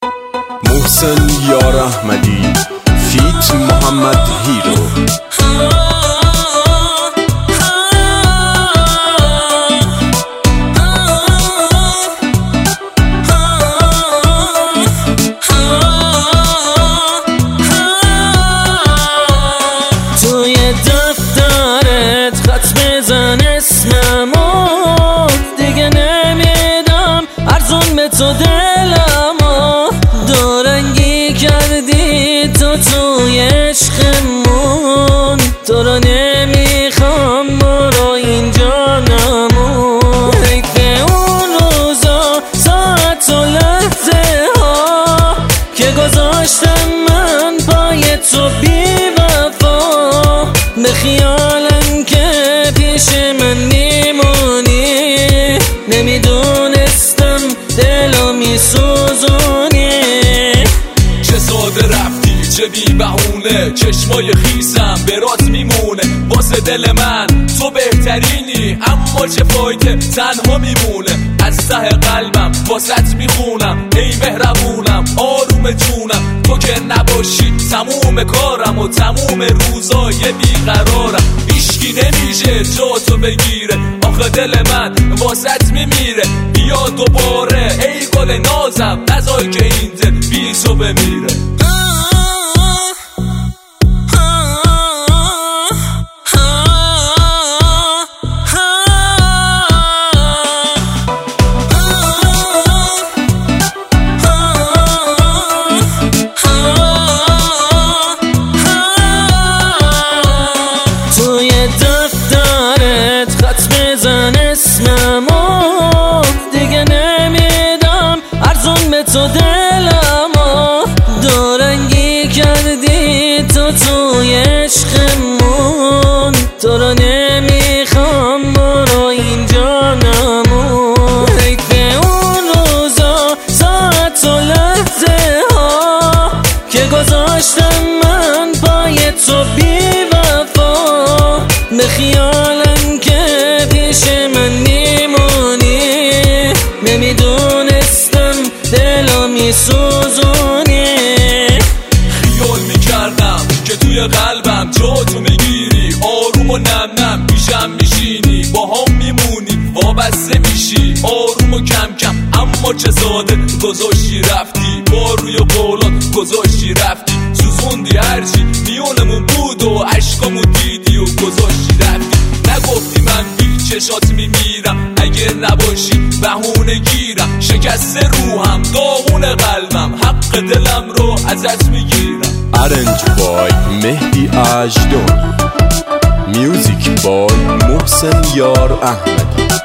محسن یار احمدی فیت محمد هیرو. توی دفترت خط بزن اسممو، دیگه نمیدم ارزون به تو دلمو. دورنگی کردی تو توی عشقمون، تو رو نمیخوام برو اینجا نمون. حیف اون روزا ساعت و لحظه ها که گذاشتم من پای تو بی وفا. به خیالم که پیش من میمونی، نمیدونستم دلو میسوزونی. چه ساده رفتی چه بی بهونه، چشمای خیسم برات میمونه. واسه دل من تو بهترینی، اما چه فایده تنها میمونه. از ته قلبم واسط میخونم ای مهربونم آروم جونم. تو که نباشی تموم کارم و تموم روزای بیقرارم. هیچکی نمیشه جا تو بگیره، آخه دل من واسط میمیره. بیا دوباره ای گل نازم، نذار که این دل بی تو بمیره. بزن اسممو، دیگه نمیدم ارزون به تو دلمو. دورنگی کردی تو توی عشقمون، تو رو نمیخوام برو اینجا نمون. حیف اون روزا ساعت و لحظه ها که گذاشتم من پای تو بی وفا. به خیالم که پیش من میمونی، نمیدونستم دلو میسوزونی. خیال میکردم که توی قلبم جا تو میگیری، آروم و نم نم پیشم میشینی، با هم میمونی وابسته میشی آروم و کم کم. اما چه ساده گذاشتی رفتی، با روی قولات گذاشتی رفتی. سوزوندی هرچی میونمون بود و عشقامو دیدی و گذاشتی رفتی. نگفتی من بی چشات میمیرم، اگه نباشی بهونه گیرم. شکست روحم داغون قلبم، حق دلم رو ازت میگیرم. ارنج بای مهدی اجدون، میوزیک بای محسن یار احمدی.